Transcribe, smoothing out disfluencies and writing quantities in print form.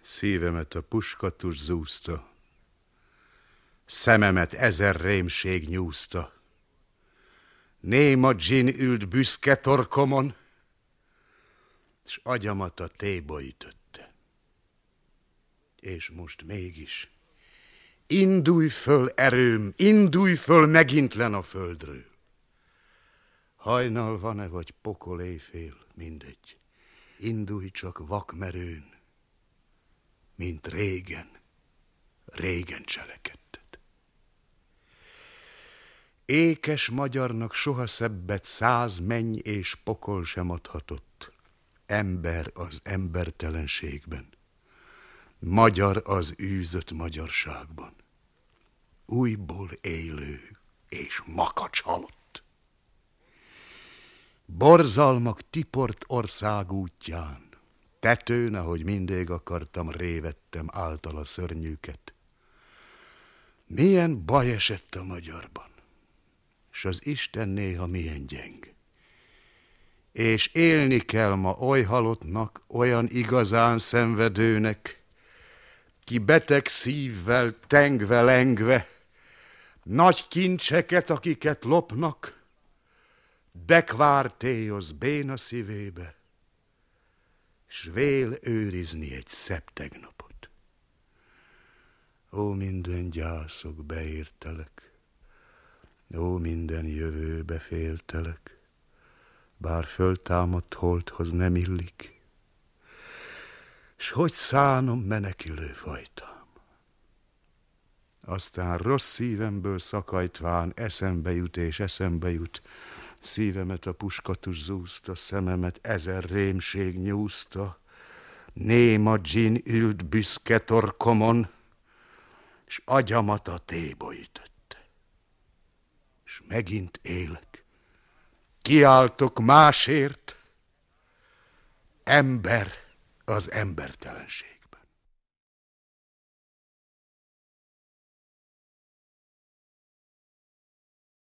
Szívemet a puskatus zúzta, szememet ezer rémség nyúzta. Néma dzsin ült büszke torkomon, s agyamat a téba ütötte. És most mégis indulj föl erőm, indulj föl megint len a földről. Hajnal van-e vagy pokol éjfél, mindegy. Indulj csak vakmerőn, mint régen, régen cselekedted. Ékes magyarnak soha szebbet 100 menny és pokol sem adhatott. Ember az embertelenségben, magyar az űzött magyarságban. Újból élő és makacs halott. Borzalmak tiport ország útján, tetőn, ahogy mindig akartam, révettem általa szörnyűket. Milyen baj esett a magyarban, s az Isten néha milyen gyeng. És élni kell ma oly halottnak, olyan igazán szenvedőnek, ki beteg szívvel, tengve, lengve, nagy kincseket, akiket lopnak, bekvártélyoz béna szívébe, s vél őrizni egy szebb tegnapot. Ó, minden gyászok, beértelek, ó, minden jövőbe féltelek, bár föltámadt holthoz nem illik, s hogy szánom menekülő fajtám. Aztán rossz szívemből szakajtván eszembe jut és eszembe jut, szívemet a puskatus zúzta, szememet ezer rémség nyúzta, néma dzsin ült büszke torkomon, s agyamat a téba ütötte. S megint élek, kiáltok másért, ember az embertelenség.